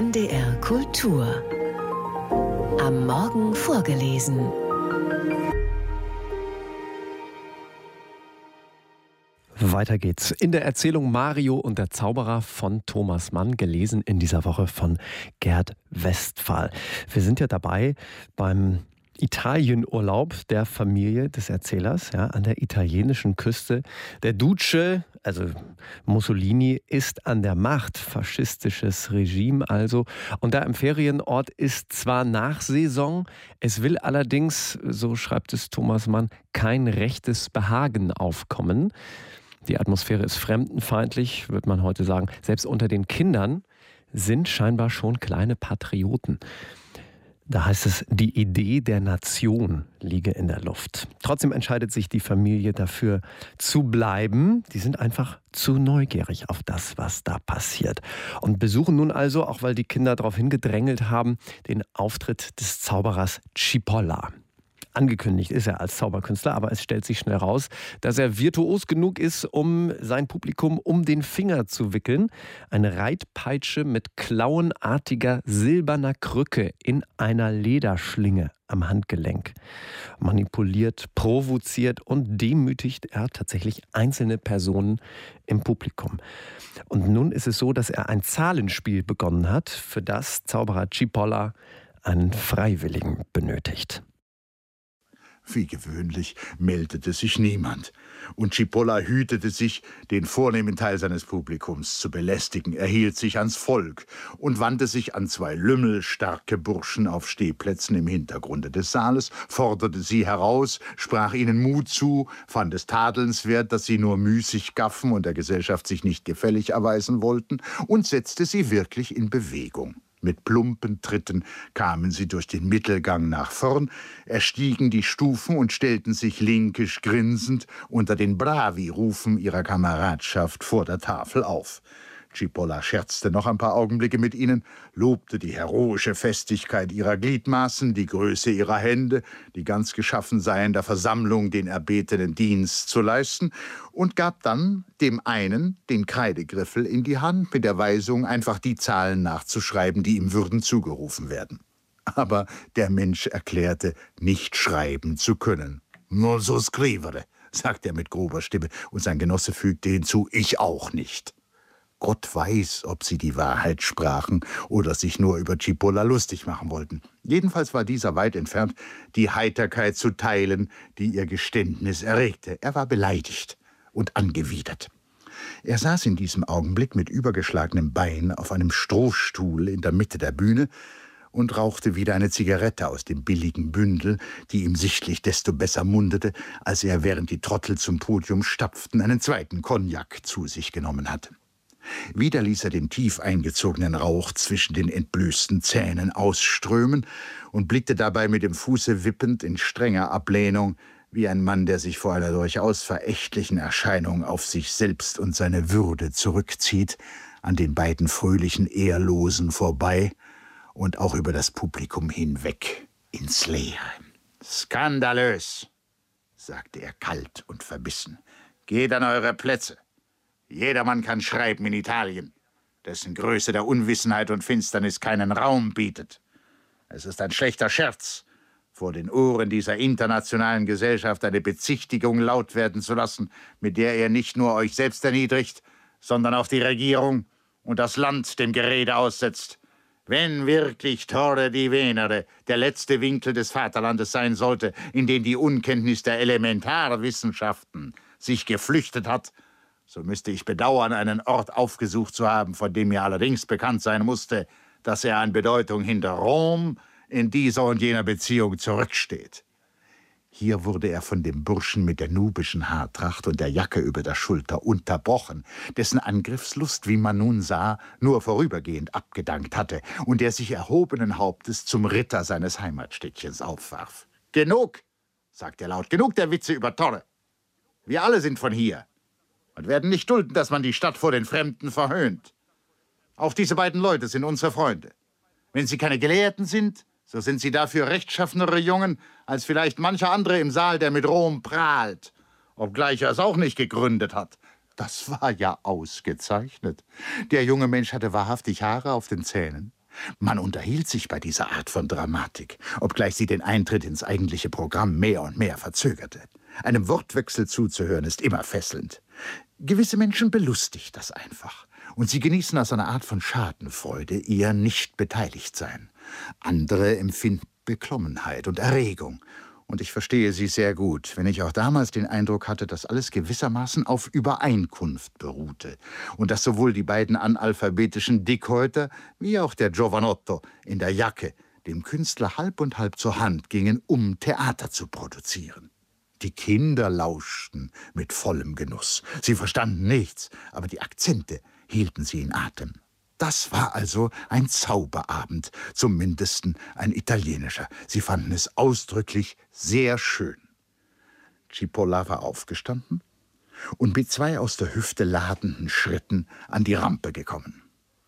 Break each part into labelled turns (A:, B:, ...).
A: NDR Kultur. Am Morgen vorgelesen.
B: Weiter geht's in der Erzählung Mario und der Zauberer von Thomas Mann, gelesen in dieser Woche von Gerd Westphal. Wir sind ja dabei beim Italienurlaub der Familie des Erzählers, ja, an der italienischen Küste. Der Duce, also Mussolini, ist an der Macht, faschistisches Regime also. Und da im Ferienort ist zwar Nachsaison, es will allerdings, so schreibt es Thomas Mann, kein rechtes Behagen aufkommen. Die Atmosphäre ist fremdenfeindlich, würde man heute sagen. Selbst unter den Kindern sind scheinbar schon kleine Patrioten. Da heißt es, die Idee der Nation liege in der Luft. Trotzdem entscheidet sich die Familie dafür zu bleiben. Die sind einfach zu neugierig auf das, was da passiert. Und besuchen nun also, auch weil die Kinder darauf hingedrängelt haben, den Auftritt des Zauberers Cipolla. Angekündigt ist er als Zauberkünstler, aber es stellt sich schnell raus, dass er virtuos genug ist, um sein Publikum um den Finger zu wickeln. Eine Reitpeitsche mit klauenartiger silberner Krücke in einer Lederschlinge am Handgelenk. Manipuliert, provoziert und demütigt er tatsächlich einzelne Personen im Publikum. Und nun ist es so, dass er ein Zahlenspiel begonnen hat, für das Zauberer Cipolla einen Freiwilligen benötigt.
C: Wie gewöhnlich meldete sich niemand. Und Cipolla hütete sich, den vornehmen Teil seines Publikums zu belästigen. Er hielt sich ans Volk und wandte sich an zwei lümmelstarke Burschen auf Stehplätzen im Hintergrunde des Saales, forderte sie heraus, sprach ihnen Mut zu, fand es tadelnswert, dass sie nur müßig gaffen und der Gesellschaft sich nicht gefällig erweisen wollten, und setzte sie wirklich in Bewegung. Mit plumpen Tritten kamen sie durch den Mittelgang nach vorn, erstiegen die Stufen und stellten sich linkisch grinsend unter den Bravi-Rufen ihrer Kameradschaft vor der Tafel auf. Cipolla scherzte noch ein paar Augenblicke mit ihnen, lobte die heroische Festigkeit ihrer Gliedmaßen, die Größe ihrer Hände, die ganz geschaffen seien, der Versammlung den erbetenen Dienst zu leisten, und gab dann dem einen den Kreidegriffel in die Hand mit der Weisung, einfach die Zahlen nachzuschreiben, die ihm würden zugerufen werden. Aber der Mensch erklärte, nicht schreiben zu können. »Non so scrivere«, sagte er mit grober Stimme, und sein Genosse fügte hinzu, »ich auch nicht«. Gott weiß, ob sie die Wahrheit sprachen oder sich nur über Cipolla lustig machen wollten. Jedenfalls war dieser weit entfernt, die Heiterkeit zu teilen, die ihr Geständnis erregte. Er war beleidigt und angewidert. Er saß in diesem Augenblick mit übergeschlagenem Bein auf einem Strohstuhl in der Mitte der Bühne und rauchte wieder eine Zigarette aus dem billigen Bündel, die ihm sichtlich desto besser mundete, als er, während die Trottel zum Podium stapften, einen zweiten Cognac zu sich genommen hatte. Wieder ließ er den tief eingezogenen Rauch zwischen den entblößten Zähnen ausströmen und blickte dabei mit dem Fuße wippend in strenger Ablehnung, wie ein Mann, der sich vor einer durchaus verächtlichen Erscheinung auf sich selbst und seine Würde zurückzieht, an den beiden fröhlichen Ehrlosen vorbei und auch über das Publikum hinweg ins Leere. »Skandalös«, sagte er kalt und verbissen. »Geht an eure Plätze. Jedermann kann schreiben in Italien, dessen Größe der Unwissenheit und Finsternis keinen Raum bietet. Es ist ein schlechter Scherz, vor den Ohren dieser internationalen Gesellschaft eine Bezichtigung laut werden zu lassen, mit der ihr nicht nur euch selbst erniedrigt, sondern auch die Regierung und das Land dem Gerede aussetzt. Wenn wirklich Torre di Venere der letzte Winkel des Vaterlandes sein sollte, in den die Unkenntnis der Elementarwissenschaften sich geflüchtet hat, so müsste ich bedauern, einen Ort aufgesucht zu haben, von dem mir allerdings bekannt sein musste, dass er an Bedeutung hinter Rom in dieser und jener Beziehung zurücksteht. Hier wurde er von dem Burschen mit der nubischen Haartracht und der Jacke über der Schulter unterbrochen, dessen Angriffslust, wie man nun sah, nur vorübergehend abgedankt hatte und der sich erhobenen Hauptes zum Ritter seines Heimatstädtchens aufwarf. »Genug«, sagte er laut, »genug der Witze über Torre. Wir alle sind von hier und werden nicht dulden, dass man die Stadt vor den Fremden verhöhnt. Auch diese beiden Leute sind unsere Freunde. Wenn sie keine Gelehrten sind, so sind sie dafür rechtschaffenere Jungen als vielleicht mancher andere im Saal, der mit Rom prahlt, obgleich er es auch nicht gegründet hat. Das war ja ausgezeichnet. Der junge Mensch hatte wahrhaftig Haare auf den Zähnen, Man unterhielt sich bei dieser Art von Dramatik, obgleich sie den Eintritt ins eigentliche Programm mehr und mehr verzögerte. Einem Wortwechsel zuzuhören ist immer fesselnd. Gewisse Menschen belustigt das einfach. Und sie genießen aus einer Art von Schadenfreude ihr Nicht-Beteiligtsein. Andere empfinden Beklommenheit und Erregung. Und ich verstehe sie sehr gut, wenn ich auch damals den Eindruck hatte, dass alles gewissermaßen auf Übereinkunft beruhte und dass sowohl die beiden analphabetischen Dickhäuter wie auch der Giovanotto in der Jacke dem Künstler halb und halb zur Hand gingen, um Theater zu produzieren. Die Kinder lauschten mit vollem Genuss. Sie verstanden nichts, aber die Akzente hielten sie in Atem. Das war also ein Zauberabend, zum Mindesten ein italienischer. Sie fanden es ausdrücklich sehr schön. Cipolla war aufgestanden und mit 2 aus der Hüfte ladenden Schritten an die Rampe gekommen.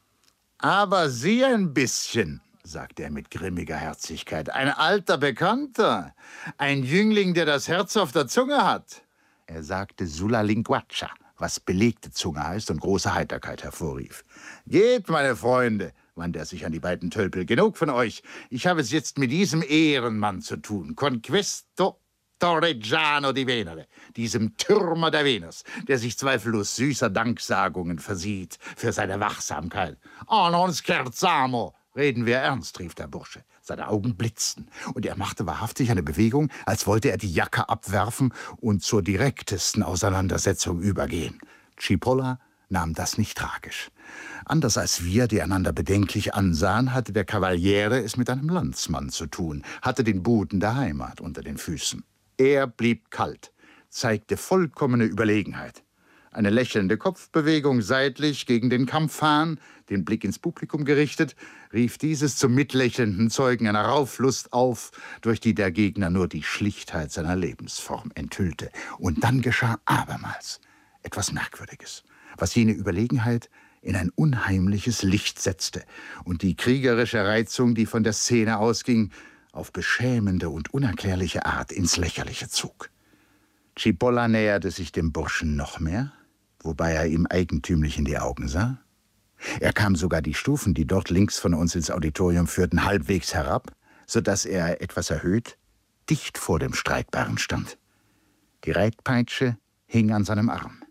C: »Aber sieh ein bisschen«, sagte er mit grimmiger Herzlichkeit, »ein alter Bekannter, ein Jüngling, der das Herz auf der Zunge hat.« Er sagte sulla linguaccia, was belegte Zunge heißt und große Heiterkeit hervorrief. »Geht, meine Freunde«, wandte er sich an die beiden Tölpel, »genug von euch. Ich habe es jetzt mit diesem Ehrenmann zu tun, con questo Torreggiano di Venere, diesem Türmer der Venus, der sich zweifellos süßer Danksagungen versieht für seine Wachsamkeit. »Oh, non scherzamo«, »Reden wir ernst«, rief der Bursche. Seine Augen blitzten, und er machte wahrhaftig eine Bewegung, als wollte er die Jacke abwerfen und zur direktesten Auseinandersetzung übergehen. Cipolla nahm das nicht tragisch. Anders als wir, die einander bedenklich ansahen, hatte der Cavaliere es mit einem Landsmann zu tun, hatte den Boden der Heimat unter den Füßen. Er blieb kalt, zeigte vollkommene Überlegenheit. Eine lächelnde Kopfbewegung seitlich gegen den Kampfhahn, den Blick ins Publikum gerichtet, rief dieses zum mitlächelnden Zeugen einer Rauflust auf, durch die der Gegner nur die Schlichtheit seiner Lebensform enthüllte. Und dann geschah abermals etwas Merkwürdiges, was jene Überlegenheit in ein unheimliches Licht setzte und die kriegerische Reizung, die von der Szene ausging, auf beschämende und unerklärliche Art ins Lächerliche zog. Cipolla näherte sich dem Burschen noch mehr, wobei er ihm eigentümlich in die Augen sah. Er kam sogar die Stufen, die dort links von uns ins Auditorium führten, halbwegs herab, sodass er, etwas erhöht, dicht vor dem Streitbaren stand. Die Reitpeitsche hing an seinem Arm.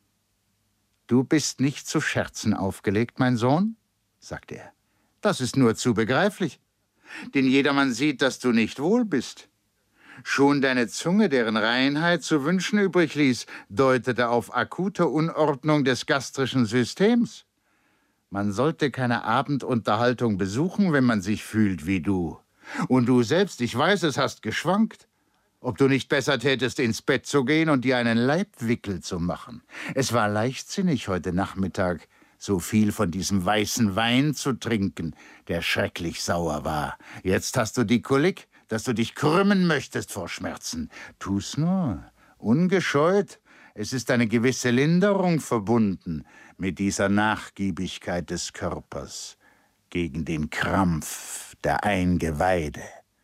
C: »Du bist nicht zu Scherzen aufgelegt, mein Sohn?« sagte er. »Das ist nur zu begreiflich, denn jedermann sieht, dass du nicht wohl bist. Schon deine Zunge, deren Reinheit zu wünschen übrig ließ, deutete auf akute Unordnung des gastrischen Systems. Man sollte keine Abendunterhaltung besuchen, wenn man sich fühlt wie du. Und du selbst, ich weiß es, hast geschwankt. Ob du nicht besser tätest, ins Bett zu gehen und dir einen Leibwickel zu machen. Es war leichtsinnig, heute Nachmittag so viel von diesem weißen Wein zu trinken, der schrecklich sauer war. Jetzt hast du die Kolik, dass du dich krümmen möchtest vor Schmerzen. Tu's nur, ungescheut. Es ist eine gewisse Linderung verbunden mit dieser Nachgiebigkeit des Körpers gegen den Krampf der Eingeweide.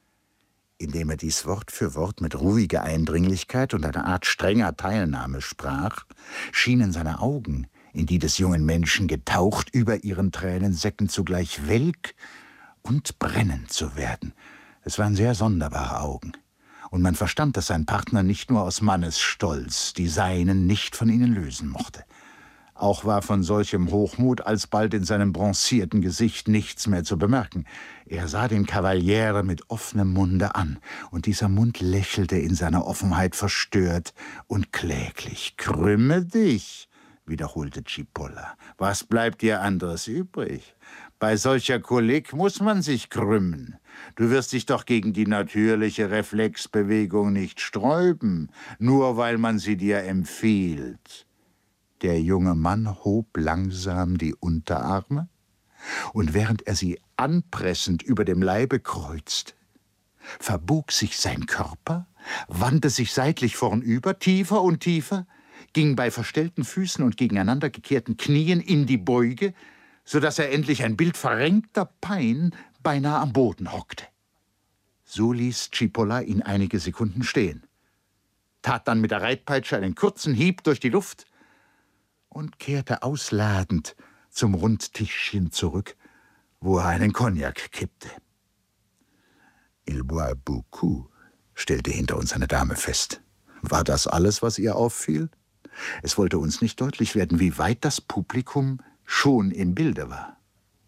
C: Indem er dies Wort für Wort mit ruhiger Eindringlichkeit und einer Art strenger Teilnahme sprach, schienen seine Augen, in die des jungen Menschen getaucht, über ihren Tränensäcken zugleich welk und brennend zu werden. Es waren sehr sonderbare Augen, und man verstand, dass sein Partner nicht nur aus Mannesstolz die seinen nicht von ihnen lösen mochte. Auch war von solchem Hochmut alsbald in seinem bronzierten Gesicht nichts mehr zu bemerken. Er sah den Cavaliere mit offenem Munde an, und dieser Mund lächelte in seiner Offenheit verstört und kläglich. »Krümme dich«, wiederholte Cipolla. »Was bleibt dir anderes übrig? Bei solcher Kolik muss man sich krümmen. Du wirst dich doch gegen die natürliche Reflexbewegung nicht sträuben, nur weil man sie dir empfiehlt.« Der junge Mann hob langsam die Unterarme, und während er sie anpressend über dem Leibe kreuzte, verbog sich sein Körper, wandte sich seitlich vornüber, tiefer und tiefer, ging bei verstellten Füßen und gegeneinander gekehrten Knien in die Beuge, so dass er endlich ein Bild verrenkter Pein beinahe am Boden hockte. So ließ Cipolla ihn einige Sekunden stehen, tat dann mit der Reitpeitsche einen kurzen Hieb durch die Luft und kehrte ausladend zum Rundtischchen zurück, wo er einen Cognac kippte. Il boit beaucoup, stellte hinter uns eine Dame fest. War das alles, was ihr auffiel? Es wollte uns nicht deutlich werden, wie weit das Publikum schon im Bilde war.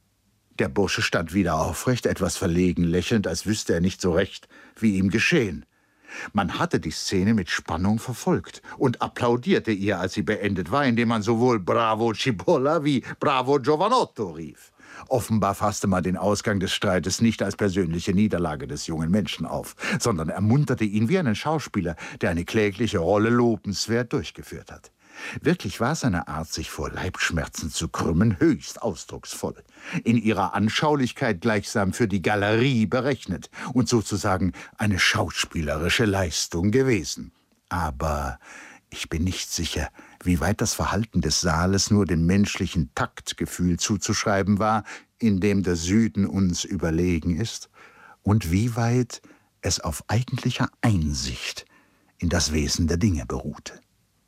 C: Der Bursche stand wieder aufrecht, etwas verlegen lächelnd, als wüsste er nicht so recht, wie ihm geschehen. Man hatte die Szene mit Spannung verfolgt und applaudierte ihr, als sie beendet war, indem man sowohl Bravo Cipolla wie Bravo Giovanotto rief. Offenbar fasste man den Ausgang des Streites nicht als persönliche Niederlage des jungen Menschen auf, sondern ermunterte ihn wie einen Schauspieler, der eine klägliche Rolle lobenswert durchgeführt hat. Wirklich war seine Art, sich vor Leibschmerzen zu krümmen, höchst ausdrucksvoll. In ihrer Anschaulichkeit gleichsam für die Galerie berechnet und sozusagen eine schauspielerische Leistung gewesen. Aber ich bin nicht sicher, wie weit das Verhalten des Saales nur dem menschlichen Taktgefühl zuzuschreiben war, in dem der Süden uns überlegen ist, und wie weit es auf eigentlicher Einsicht in das Wesen der Dinge beruhte.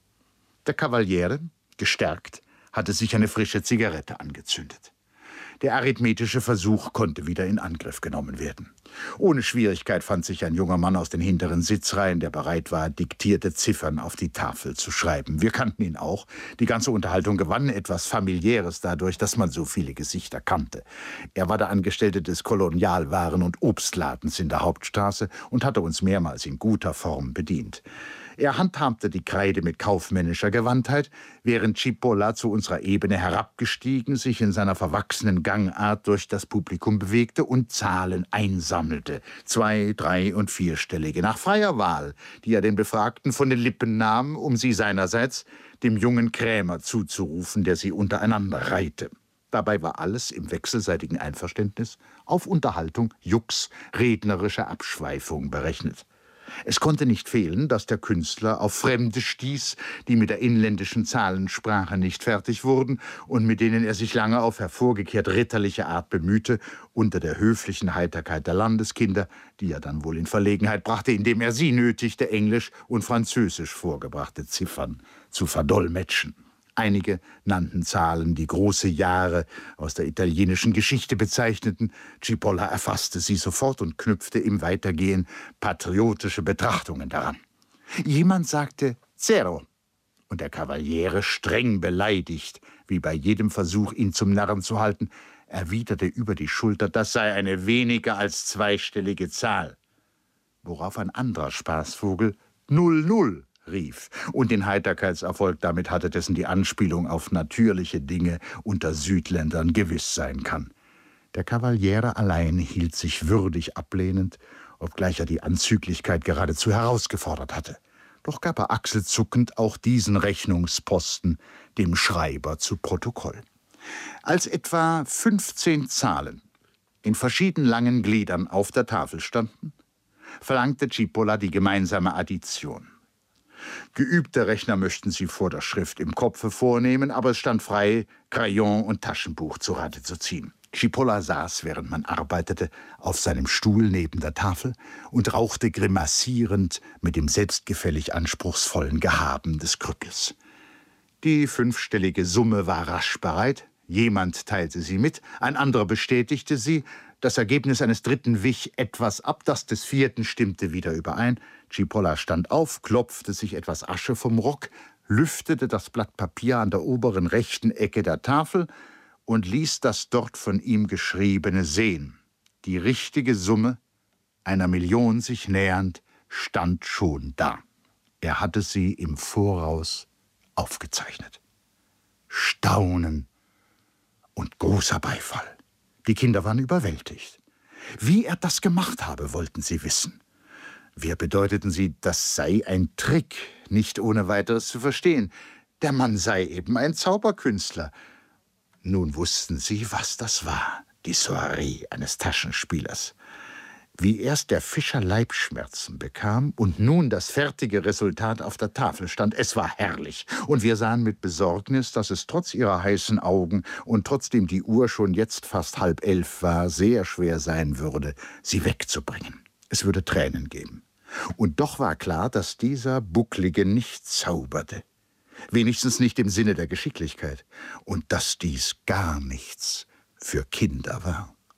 C: Der Cavaliere, gestärkt, hatte sich eine frische Zigarette angezündet. Der arithmetische Versuch konnte wieder in Angriff genommen werden. Ohne Schwierigkeit fand sich ein junger Mann aus den hinteren Sitzreihen, der bereit war, diktierte Ziffern auf die Tafel zu schreiben. Wir kannten ihn auch. Die ganze Unterhaltung gewann etwas Familiäres dadurch, dass man so viele Gesichter kannte. Er war der Angestellte des Kolonialwaren- und Obstladens in der Hauptstraße und hatte uns mehrmals in guter Form bedient. Er handhabte die Kreide mit kaufmännischer Gewandtheit, während Cipolla zu unserer Ebene herabgestiegen sich in seiner verwachsenen Gangart durch das Publikum bewegte und Zahlen einsammelte, 2-, 3- und 4-stellige, nach freier Wahl, die er den Befragten von den Lippen nahm, um sie seinerseits dem jungen Krämer zuzurufen, der sie untereinander reihte. Dabei war alles im wechselseitigen Einverständnis auf Unterhaltung, Jux, rednerische Abschweifung berechnet. Es konnte nicht fehlen, dass der Künstler auf Fremde stieß, die mit der inländischen Zahlensprache nicht fertig wurden und mit denen er sich lange auf hervorgekehrt ritterliche Art bemühte, unter der höflichen Heiterkeit der Landeskinder, die er dann wohl in Verlegenheit brachte, indem er sie nötigte, Englisch und Französisch vorgebrachte Ziffern zu verdolmetschen. Einige nannten Zahlen, die große Jahre aus der italienischen Geschichte bezeichneten. Cipolla erfasste sie sofort und knüpfte im Weitergehen patriotische Betrachtungen daran. Jemand sagte Zero, und der Cavaliere, streng beleidigt, wie bei jedem Versuch, ihn zum Narren zu halten, erwiderte über die Schulter, das sei eine weniger als 2-stellige Zahl. Worauf ein anderer Spaßvogel 00 rief und den Heiterkeitserfolg damit hatte, dessen die Anspielung auf natürliche Dinge unter Südländern gewiss sein kann. Der Cavaliere allein hielt sich würdig ablehnend, obgleich er die Anzüglichkeit geradezu herausgefordert hatte. Doch gab er achselzuckend auch diesen Rechnungsposten dem Schreiber zu Protokoll. Als etwa 15 Zahlen in verschieden langen Gliedern auf der Tafel standen, verlangte Cipolla die gemeinsame Addition. Geübte Rechner möchten sie vor der Schrift im Kopfe vornehmen, aber es stand frei, Crayon und Taschenbuch zu Rate zu ziehen. Cipolla saß, während man arbeitete, auf seinem Stuhl neben der Tafel und rauchte grimassierend mit dem selbstgefällig anspruchsvollen Gehaben des Krückels. Die 5-stellige Summe war rasch bereit, jemand teilte sie mit, ein anderer bestätigte sie, das Ergebnis eines dritten wich etwas ab, das des vierten stimmte wieder überein. Cipolla stand auf, klopfte sich etwas Asche vom Rock, lüftete das Blatt Papier an der oberen rechten Ecke der Tafel und ließ das dort von ihm Geschriebene sehen. Die richtige Summe, 1.000.000 sich nähernd, stand schon da. Er hatte sie im Voraus aufgezeichnet. Staunen und großer Beifall. Die Kinder waren überwältigt. Wie er das gemacht habe, wollten sie wissen. Wir bedeuteten sie, das sei ein Trick, nicht ohne weiteres zu verstehen. Der Mann sei eben ein Zauberkünstler. Nun wussten sie, was das war, die Soiree eines Taschenspielers. Wie erst der Fischer Leibschmerzen bekam und nun das fertige Resultat auf der Tafel stand, es war herrlich. Und wir sahen mit Besorgnis, dass es trotz ihrer heißen Augen und trotzdem die Uhr schon jetzt fast 10:30 war, sehr schwer sein würde, sie wegzubringen. Es würde Tränen geben. Und doch war klar, dass dieser Bucklige nicht zauberte. Wenigstens nicht im Sinne der Geschicklichkeit. Und dass dies gar nichts für Kinder war.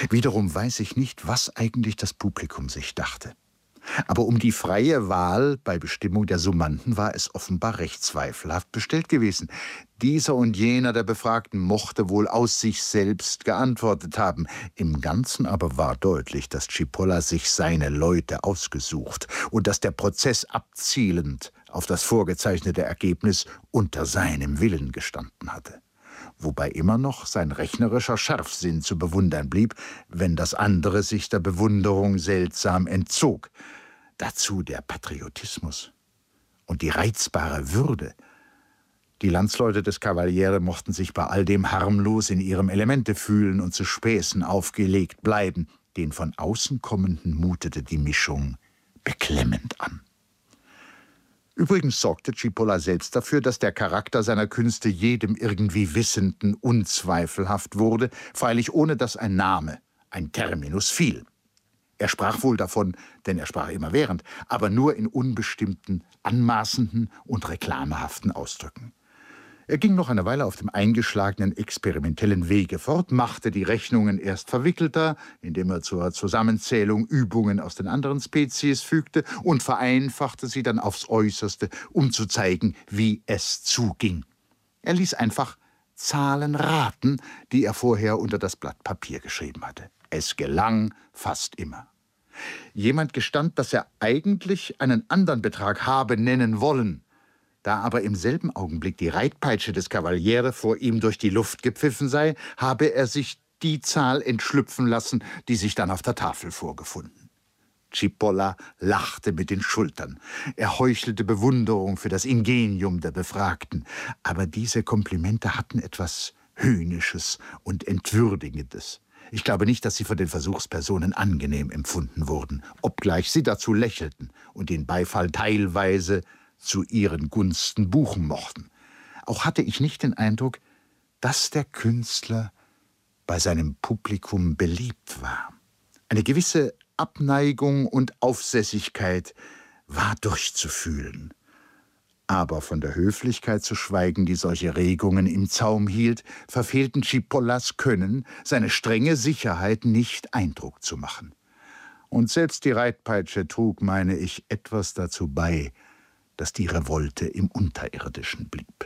C: Wiederum weiß ich nicht, was eigentlich das Publikum sich dachte. Aber um die freie Wahl bei Bestimmung der Summanden war es offenbar recht zweifelhaft bestellt gewesen. Dieser und jener der Befragten mochte wohl aus sich selbst geantwortet haben. Im Ganzen aber war deutlich, dass Cipolla sich seine Leute ausgesucht und dass der Prozess abzielend auf das vorgezeichnete Ergebnis unter seinem Willen gestanden hatte. Wobei immer noch sein rechnerischer Scharfsinn zu bewundern blieb, wenn das andere sich der Bewunderung seltsam entzog. Dazu der Patriotismus und die reizbare Würde. Die Landsleute des Cavaliere mochten sich bei all dem harmlos in ihrem Elemente fühlen und zu Späßen aufgelegt bleiben. Den von außen kommenden mutete die Mischung beklemmend an. Übrigens sorgte Cipolla selbst dafür, dass der Charakter seiner Künste jedem irgendwie Wissenden unzweifelhaft wurde, freilich ohne dass ein Name, ein Terminus fiel. Er sprach wohl davon, denn er sprach immerwährend, aber nur in unbestimmten, anmaßenden und reklamehaften Ausdrücken. Er ging noch eine Weile auf dem eingeschlagenen experimentellen Wege fort, machte die Rechnungen erst verwickelter, indem er zur Zusammenzählung Übungen aus den anderen Spezies fügte und vereinfachte sie dann aufs Äußerste, um zu zeigen, wie es zuging. Er ließ einfach Zahlen raten, die er vorher unter das Blatt Papier geschrieben hatte. Es gelang fast immer. Jemand gestand, dass er eigentlich einen anderen Betrag habe nennen wollen. Da aber im selben Augenblick die Reitpeitsche des Cavaliere vor ihm durch die Luft gepfiffen sei, habe er sich die Zahl entschlüpfen lassen, die sich dann auf der Tafel vorgefunden. Cipolla lachte mit den Schultern. Er heuchelte Bewunderung für das Ingenium der Befragten. Aber diese Komplimente hatten etwas Höhnisches und Entwürdigendes. Ich glaube nicht, dass sie von den Versuchspersonen angenehm empfunden wurden, obgleich sie dazu lächelten und den Beifall teilweise zu ihren Gunsten buchen mochten. Auch hatte ich nicht den Eindruck, dass der Künstler bei seinem Publikum beliebt war. Eine gewisse Abneigung und Aufsässigkeit war durchzufühlen. Aber von der Höflichkeit zu schweigen, die solche Regungen im Zaum hielt, verfehlten Cipollas Können, seine strenge Sicherheit nicht Eindruck zu machen. Und selbst die Reitpeitsche trug, meine ich, etwas dazu bei, dass die Revolte im Unterirdischen blieb.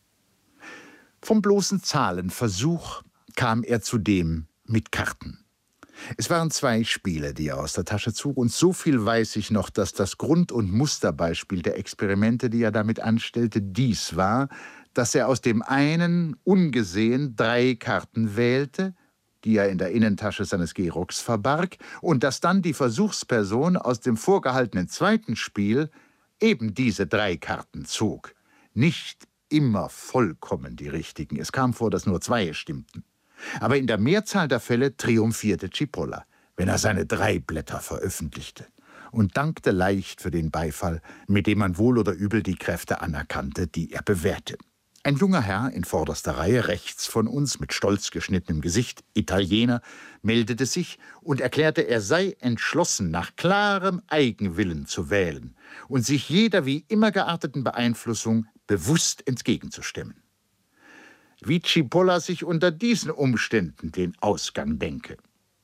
C: Vom bloßen Zahlenversuch kam er zudem mit Karten. Es waren 2 Spiele, die er aus der Tasche zog, und so viel weiß ich noch, dass das Grund- und Musterbeispiel der Experimente, die er damit anstellte, dies war, dass er aus dem einen ungesehen 3 Karten wählte, die er in der Innentasche seines Gehrocks verbarg, und dass dann die Versuchsperson aus dem vorgehaltenen zweiten Spiel eben diese 3 Karten zog. Nicht immer vollkommen die richtigen. Es kam vor, dass nur 2 stimmten. Aber in der Mehrzahl der Fälle triumphierte Cipolla, wenn er seine 3 Blätter veröffentlichte, und dankte leicht für den Beifall, mit dem man wohl oder übel die Kräfte anerkannte, die er bewährte. Ein junger Herr in vorderster Reihe rechts von uns, mit stolz geschnittenem Gesicht, Italiener, meldete sich und erklärte, er sei entschlossen, nach klarem Eigenwillen zu wählen und sich jeder wie immer gearteten Beeinflussung bewusst entgegenzustemmen. Wie Cipolla sich unter diesen Umständen den Ausgang denke.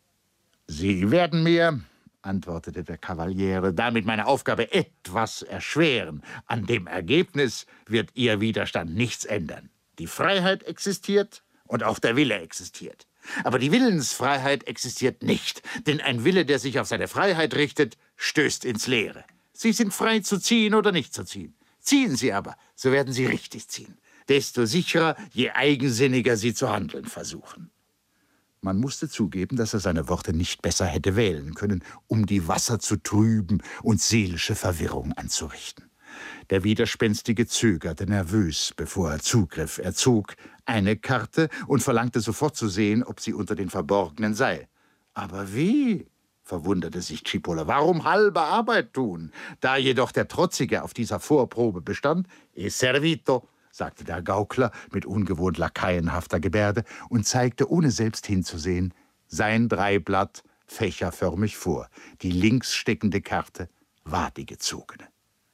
C: »Sie werden mir«, antwortete der Cavaliere, »damit meine Aufgabe etwas erschweren. An dem Ergebnis wird Ihr Widerstand nichts ändern. Die Freiheit existiert und auch der Wille existiert. Aber die Willensfreiheit existiert nicht, denn ein Wille, der sich auf seine Freiheit richtet, stößt ins Leere. Sie sind frei zu ziehen oder nicht zu ziehen. Ziehen Sie aber, so werden Sie richtig ziehen. Desto sicherer, je eigensinniger Sie zu handeln versuchen.« Man musste zugeben, dass er seine Worte nicht besser hätte wählen können, um die Wasser zu trüben und seelische Verwirrung anzurichten. Der Widerspenstige zögerte nervös, bevor er zugriff. Er zog eine Karte und verlangte sofort zu sehen, ob sie unter den Verborgenen sei. »Aber wie?«, verwunderte sich Cipolla. »Warum halbe Arbeit tun?« Da jedoch der Trotzige auf dieser Vorprobe bestand, «E servito«, sagte der Gaukler mit ungewohnt lakaienhafter Gebärde und zeigte, ohne selbst hinzusehen, sein 3-Blatt fächerförmig vor. Die links steckende Karte war die gezogene.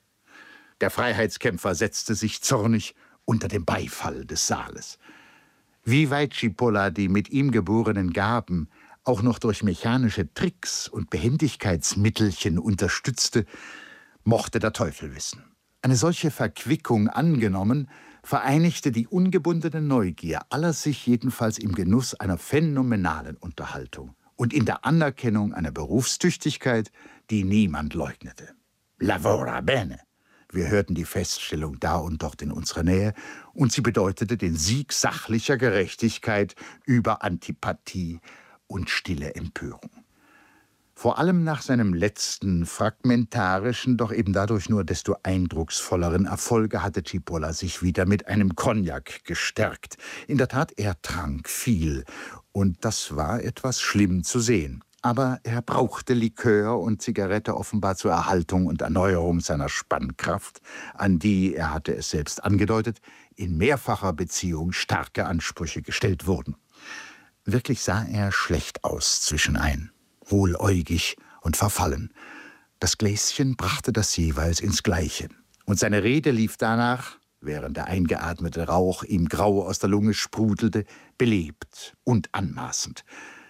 C: Der Freiheitskämpfer setzte sich zornig unter dem Beifall des Saales. Wie weit Cipolla die mit ihm geborenen Gaben auch noch durch mechanische Tricks und Behendigkeitsmittelchen unterstützte, mochte der Teufel wissen. Eine solche Verquickung angenommen, vereinigte die ungebundene Neugier aller sich jedenfalls im Genuss einer phänomenalen Unterhaltung und in der Anerkennung einer Berufstüchtigkeit, die niemand leugnete. Lavora bene. Wir hörten die Feststellung da und dort in unserer Nähe, und sie bedeutete den Sieg sachlicher Gerechtigkeit über Antipathie und stille Empörung. Vor allem nach seinem letzten, fragmentarischen, doch eben dadurch nur desto eindrucksvolleren Erfolge hatte Cipolla sich wieder mit einem Cognac gestärkt. In der Tat, er trank viel, und das war etwas schlimm zu sehen. Aber er brauchte Likör und Zigarette offenbar zur Erhaltung und Erneuerung seiner Spannkraft, an die, er hatte es selbst angedeutet, in mehrfacher Beziehung starke Ansprüche gestellt wurden. Wirklich sah er schlecht aus zwischenein, wohläugig und verfallen. Das Gläschen brachte das jeweils ins Gleiche. Und seine Rede lief danach, während der eingeatmete Rauch ihm grau aus der Lunge sprudelte, belebt und anmaßend.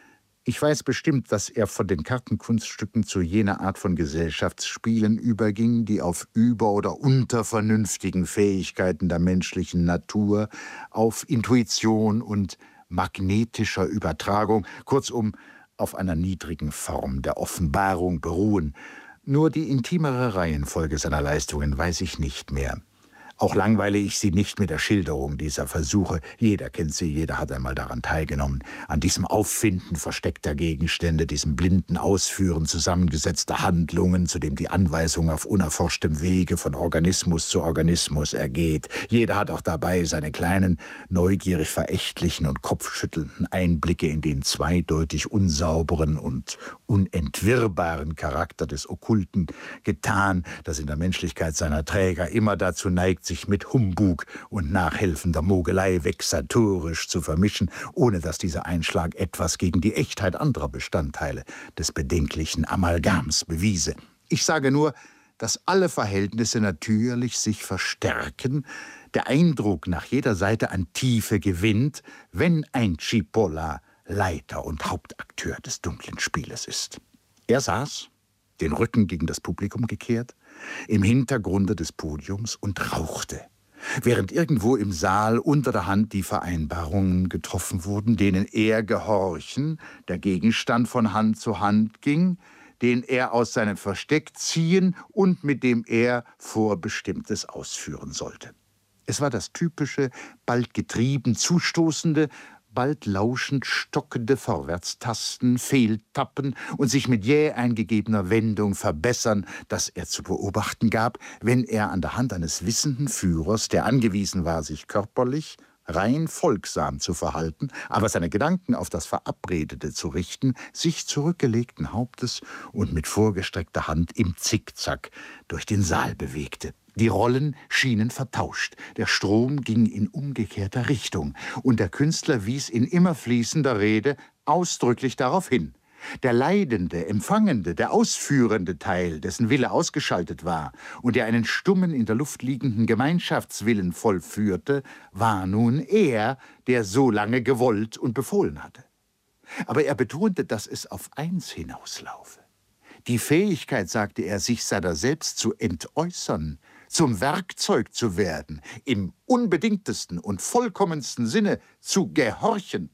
C: Ich weiß bestimmt, dass er von den Kartenkunststücken zu jener Art von Gesellschaftsspielen überging, die auf über- oder untervernünftigen Fähigkeiten der menschlichen Natur, auf Intuition und magnetischer Übertragung, kurzum auf einer niedrigen Form der Offenbarung beruhen. Nur die intimere Reihenfolge seiner Leistungen weiß ich nicht mehr. Auch langweile ich Sie nicht mit der Schilderung dieser Versuche. Jeder kennt sie, jeder hat einmal daran teilgenommen. An diesem Auffinden versteckter Gegenstände, diesem blinden Ausführen zusammengesetzter Handlungen, zu dem die Anweisung auf unerforschtem Wege von Organismus zu Organismus ergeht. Jeder hat auch dabei seine kleinen, neugierig verächtlichen und kopfschüttelnden Einblicke in den zweideutig unsauberen und unentwirrbaren Charakter des Okkulten getan, das in der Menschlichkeit seiner Träger immer dazu neigt, sich mit Humbug und nachhelfender Mogelei vexatorisch zu vermischen, ohne dass dieser Einschlag etwas gegen die Echtheit anderer Bestandteile des bedenklichen Amalgams bewiese. Ich sage nur, dass alle Verhältnisse natürlich sich verstärken, der Eindruck nach jeder Seite an Tiefe gewinnt, wenn ein Cipolla Leiter und Hauptakteur des dunklen Spieles ist. Er saß, den Rücken gegen das Publikum gekehrt, im Hintergrunde des Podiums und rauchte, während irgendwo im Saal unter der Hand die Vereinbarungen getroffen wurden, denen er gehorchen, der Gegenstand von Hand zu Hand ging, den er aus seinem Versteck ziehen und mit dem er Vorbestimmtes ausführen sollte. Es war das typische, bald getrieben zustoßende, bald lauschend stockende Vorwärtstasten, Fehltappen und sich mit jäh eingegebener Wendung verbessern, das er zu beobachten gab, wenn er an der Hand eines wissenden Führers, der angewiesen war, sich körperlich, rein folgsam zu verhalten, aber seine Gedanken auf das Verabredete zu richten, sich zurückgelegten Hauptes und mit vorgestreckter Hand im Zickzack durch den Saal bewegte. Die Rollen schienen vertauscht, der Strom ging in umgekehrter Richtung, und der Künstler wies in immer fließender Rede ausdrücklich darauf hin. Der leidende, empfangende, der ausführende Teil, dessen Wille ausgeschaltet war und der einen stummen, in der Luft liegenden Gemeinschaftswillen vollführte, war nun er, der so lange gewollt und befohlen hatte. Aber er betonte, dass es auf eins hinauslaufe. Die Fähigkeit, sagte er, sich seiner selbst zu entäußern, zum Werkzeug zu werden, im unbedingtesten und vollkommensten Sinne zu gehorchen,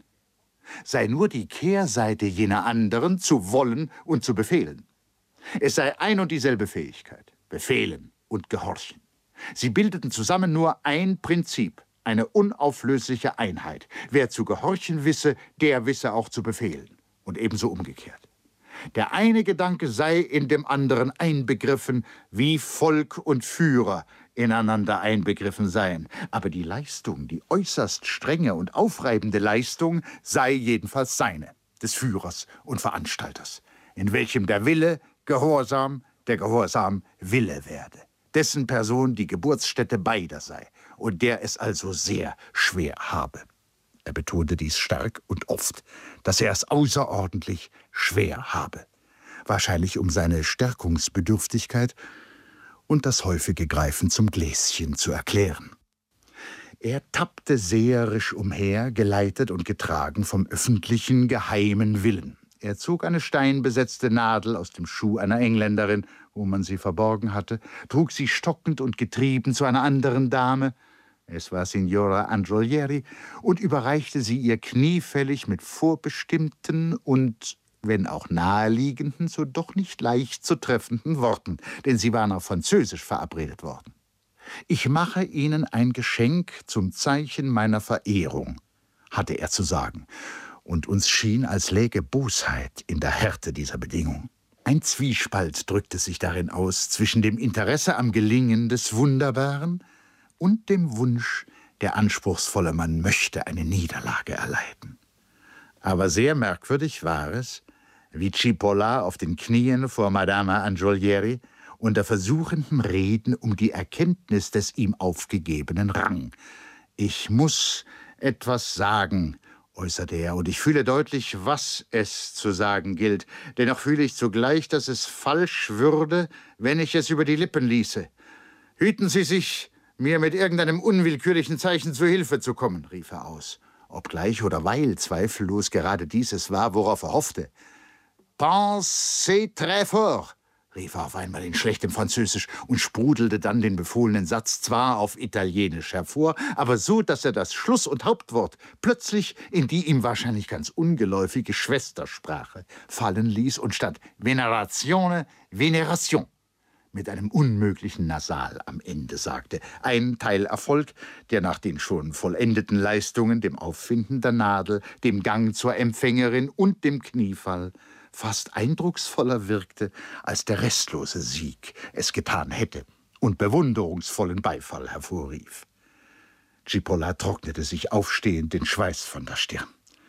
C: sei nur die Kehrseite jener anderen, zu wollen und zu befehlen. Es sei ein und dieselbe Fähigkeit, befehlen und gehorchen. Sie bildeten zusammen nur ein Prinzip, eine unauflösliche Einheit. Wer zu gehorchen wisse, der wisse auch zu befehlen. Und ebenso umgekehrt. Der eine Gedanke sei in dem anderen einbegriffen, wie Volk und Führer ineinander einbegriffen seien. Aber die Leistung, die äußerst strenge und aufreibende Leistung, sei jedenfalls seine, des Führers und Veranstalters, in welchem der Wille Gehorsam, der Gehorsam Wille werde, dessen Person die Geburtsstätte beider sei und der es also sehr schwer habe. Er betonte dies stark und oft, dass er es außerordentlich schwer habe, wahrscheinlich um seine Stärkungsbedürftigkeit und das häufige Greifen zum Gläschen zu erklären. Er tappte seherisch umher, geleitet und getragen vom öffentlichen, geheimen Willen. Er zog eine steinbesetzte Nadel aus dem Schuh einer Engländerin, wo man sie verborgen hatte, trug sie stockend und getrieben zu einer anderen Dame, es war Signora Angiolieri, und überreichte sie ihr kniefällig mit vorbestimmten und, wenn auch naheliegenden, so doch nicht leicht zu treffenden Worten, denn sie waren auf Französisch verabredet worden. »Ich mache Ihnen ein Geschenk zum Zeichen meiner Verehrung«, hatte er zu sagen, und uns schien, als läge Bosheit in der Härte dieser Bedingung. Ein Zwiespalt drückte sich darin aus zwischen dem Interesse am Gelingen des Wunderbaren und dem Wunsch, der anspruchsvolle Mann möchte eine Niederlage erleiden. Aber sehr merkwürdig war es, wie Cipolla auf den Knien vor Madame Angiolieri unter versuchendem Reden um die Erkenntnis des ihm aufgegebenen rang. »Ich muss etwas sagen«, äußerte er, »und ich fühle deutlich, was es zu sagen gilt. Dennoch fühle ich zugleich, dass es falsch würde, wenn ich es über die Lippen ließe. Hüten Sie sich, mir mit irgendeinem unwillkürlichen Zeichen zu Hilfe zu kommen«, rief er aus, obgleich oder weil zweifellos gerade dieses war, worauf er hoffte. »Pensez très fort«, rief er auf einmal in schlechtem Französisch und sprudelte dann den befohlenen Satz zwar auf Italienisch hervor, aber so, dass er das Schluss- und Hauptwort plötzlich in die ihm wahrscheinlich ganz ungeläufige Schwestersprache fallen ließ und statt Veneratione, Veneration mit einem unmöglichen Nasal am Ende sagte. Ein Teilerfolg, der nach den schon vollendeten Leistungen, dem Auffinden der Nadel, dem Gang zur Empfängerin und dem Kniefall fast eindrucksvoller wirkte, als der restlose Sieg es getan hätte und bewunderungsvollen Beifall hervorrief. Cipolla trocknete sich aufstehend den Schweiß von der Stirn.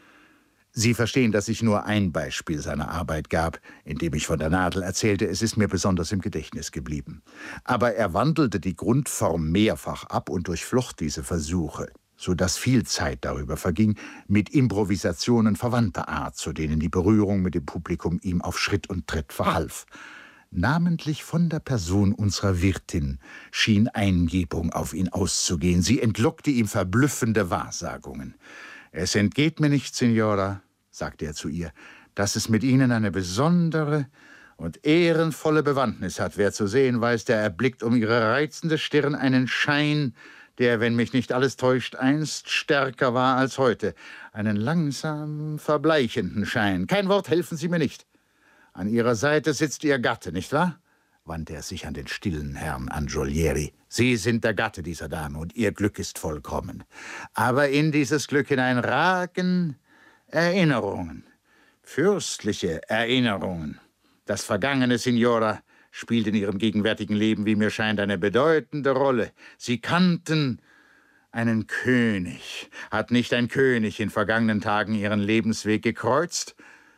C: Sie verstehen, dass ich nur ein Beispiel seiner Arbeit gab, indem ich von der Nadel erzählte. Es ist mir besonders im Gedächtnis geblieben. Aber er wandelte die Grundform mehrfach ab und durchflocht diese Versuche, so dass viel Zeit darüber verging, mit Improvisationen verwandter Art, zu denen die Berührung mit dem Publikum ihm auf Schritt und Tritt verhalf. Namentlich von der Person unserer Wirtin schien Eingebung auf ihn auszugehen. Sie entlockte ihm verblüffende Wahrsagungen. »Es entgeht mir nicht, Signora«, sagte er zu ihr, »dass es mit Ihnen eine besondere und ehrenvolle Bewandtnis hat. Wer zu sehen weiß, der erblickt um Ihre reizende Stirn einen Schein, der, wenn mich nicht alles täuscht, einst stärker war als heute. Einen langsam verbleichenden Schein. Kein Wort, helfen Sie mir nicht. An Ihrer Seite sitzt Ihr Gatte, nicht wahr?« wandte er sich an den stillen Herrn Angiolieri. »Sie sind der Gatte dieser Dame und Ihr Glück ist vollkommen. Aber in dieses Glück hinein ragen Erinnerungen, fürstliche Erinnerungen. Das Vergangene, Signora, spielt in Ihrem gegenwärtigen Leben, wie mir scheint, eine bedeutende Rolle. Sie kannten einen König. Hat nicht ein König in vergangenen Tagen Ihren Lebensweg gekreuzt?«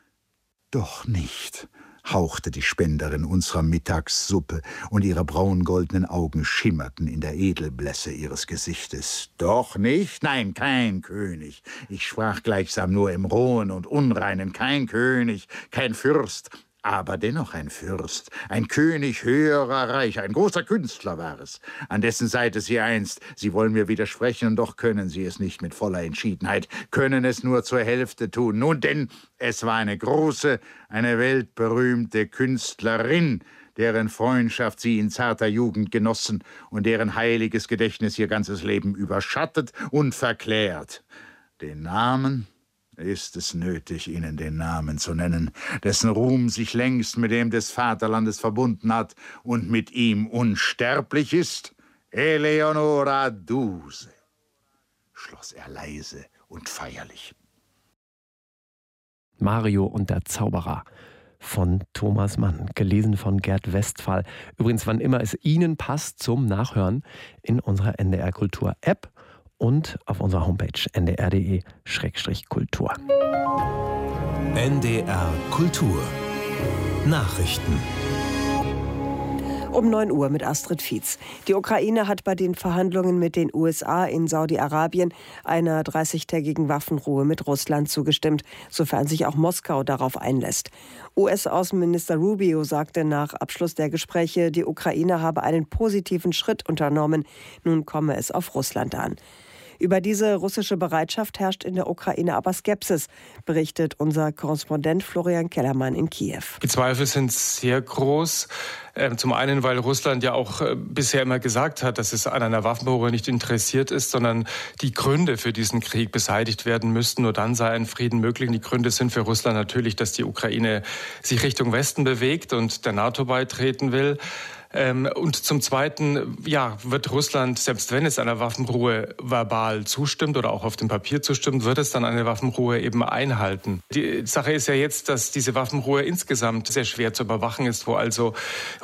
C: »Doch nicht«, hauchte die Spenderin unserer Mittagssuppe, und ihre braungoldenen Augen schimmerten in der Edelblässe ihres Gesichtes. »Doch nicht? Nein, kein König. Ich sprach gleichsam nur im Rohen und Unreinen. Kein König, kein Fürst, aber dennoch ein Fürst, ein König höherer Reich, ein großer Künstler war es, an dessen Seite Sie einst, Sie wollen mir widersprechen, und doch können Sie es nicht mit voller Entschiedenheit, können es nur zur Hälfte tun. Nun denn, es war eine große, eine weltberühmte Künstlerin, deren Freundschaft Sie in zarter Jugend genossen und deren heiliges Gedächtnis Ihr ganzes Leben überschattet und verklärt. Den Namen... Ist es nötig, Ihnen den Namen zu nennen, dessen Ruhm sich längst mit dem des Vaterlandes verbunden hat und mit ihm unsterblich ist? Eleonora Duse, schloss er leise und feierlich.
B: Mario und der Zauberer von Thomas Mann, gelesen von Gerd Westphal. Übrigens, wann immer es Ihnen passt, zum Nachhören in unserer NDR Kultur App und auf unserer Homepage ndr.de/kultur.
D: NDR Kultur Nachrichten.
E: Um 9 Uhr mit Astrid Fietz. Die Ukraine hat bei den Verhandlungen mit den USA in Saudi-Arabien einer 30-tägigen Waffenruhe mit Russland zugestimmt, sofern sich auch Moskau darauf einlässt. US-Außenminister Rubio sagte nach Abschluss der Gespräche, die Ukraine habe einen positiven Schritt unternommen. Nun komme es auf Russland an. Über diese russische Bereitschaft herrscht in der Ukraine aber Skepsis, berichtet unser Korrespondent Florian Kellermann in Kiew.
F: Die Zweifel sind sehr groß. Zum einen, weil Russland ja auch bisher immer gesagt hat, dass es an einer Waffenruhe nicht interessiert ist, sondern die Gründe für diesen Krieg beseitigt werden müssten. Nur dann sei ein Frieden möglich. Und die Gründe sind für Russland natürlich, dass die Ukraine sich Richtung Westen bewegt und der NATO beitreten will. Und zum Zweiten, wird Russland, selbst wenn es einer Waffenruhe verbal zustimmt oder auch auf dem Papier zustimmt, wird es dann eine Waffenruhe eben einhalten. Die Sache ist ja jetzt, dass diese Waffenruhe insgesamt sehr schwer zu überwachen ist, wo also